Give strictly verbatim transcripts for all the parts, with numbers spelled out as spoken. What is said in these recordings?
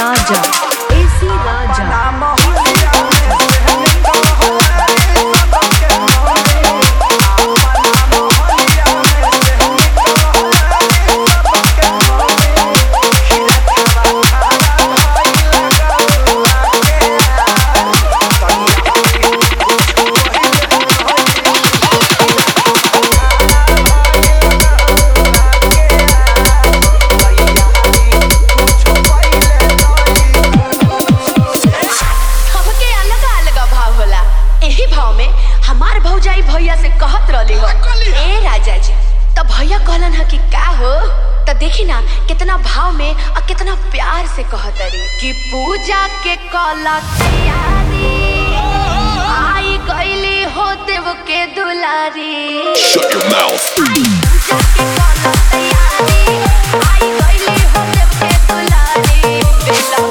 राजा एसी राजा भैया से कहत रहली हो ए राजा जी तो भैया कहलन है कि का हो तो देखी ना कितना भाव में और कितना प्यार से कहत रही कि पूजा के कला तैयारी आई गईली हो देव के दुलारी। Shut your mouth. पूजा के कला तैयारी आई गईली हो देव के दुलारी। बेला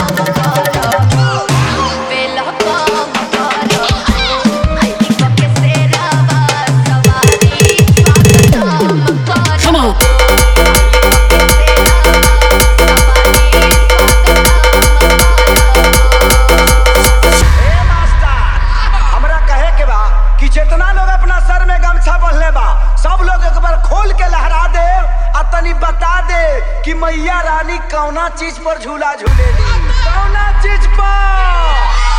बता दे कि मैया रानी कौना चीज पर झूला झूलेली कौना चीज पर।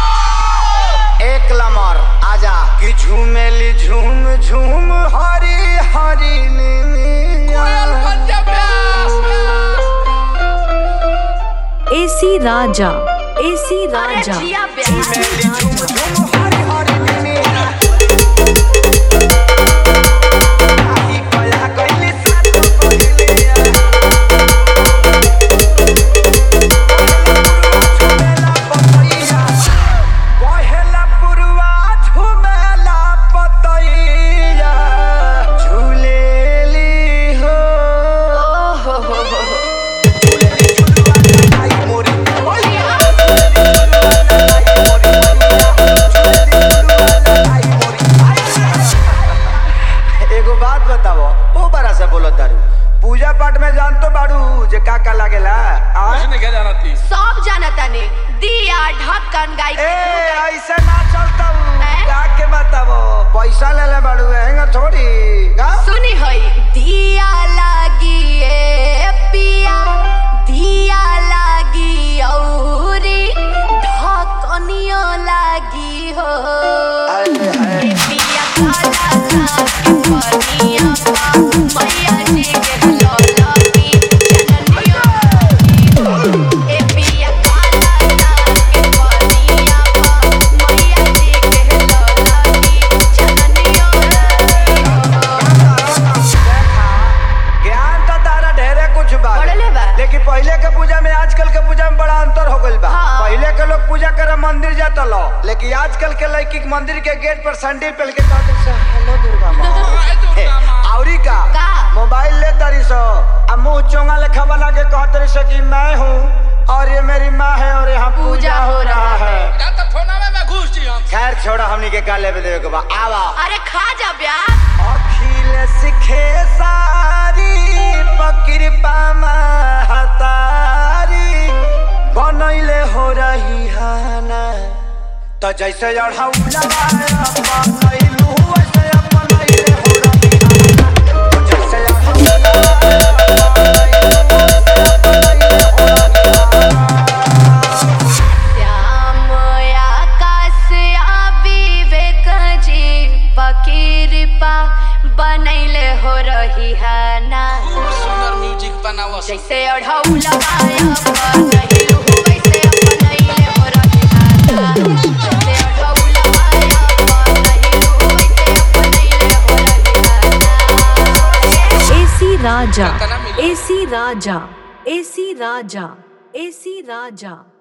एक लमर आजा कि झूमेली झूम झूम हरी हरी एसी राजा एसी राजा झूमेली झूम झूम हरी हरी पूजा पाठ में जान तो बाड़ू जे का का लागेला कुछ नहीं क्या जानती सब जानता ने दिया ढक्कन गाय के ए ऐसे ना चलता का के बताबो पैसा ले ले बाड़ू हैंगा थोड़ी का सुनी होई दिया लागी ए पिया दिया लागी औरी ढक्कनियो लागी हो ए पिया काला के पनिया पा मैया जी के लेकिन पहले के पूजा में आजकल के पूजा में बड़ा अंतर हो गइल बा। हाँ। पहले के लोग पूजा करे मंदिर जाता लो लेकिन आजकल के लड़की मंदिर के गेट पर सैंडल पहन के कहते से हेलो दुर्गा माँ औरी का, का? मोबाइल ले तारी सो आ मुंह चोंगा लेखा बना के कहते रही सो कि मैं हूँ और ये मेरी माँ है और यहाँ पूजा हो रहा है। खैर छोड़ा हमनी के का लेवे देवे के बा आवा अरे खा जा ब्याह अखिल सिखे सारी कृपा महतारी बनैले हो रही हाना तो जैसे अढ़ौला बनैलू वैसे बनैले हो रही हाना जैसे अढ़ौला श्याम आकाश आ विवेक जी कृपा बनैले हो रही हाना जैसे अढ़ौला बनैलू वैसे बनैले हो रही हाना जैसे अढ़ौला बनैलू वैसे बनैले हो रही हाना। एसी राजा एसी राजा एसी राजा एसी राजा।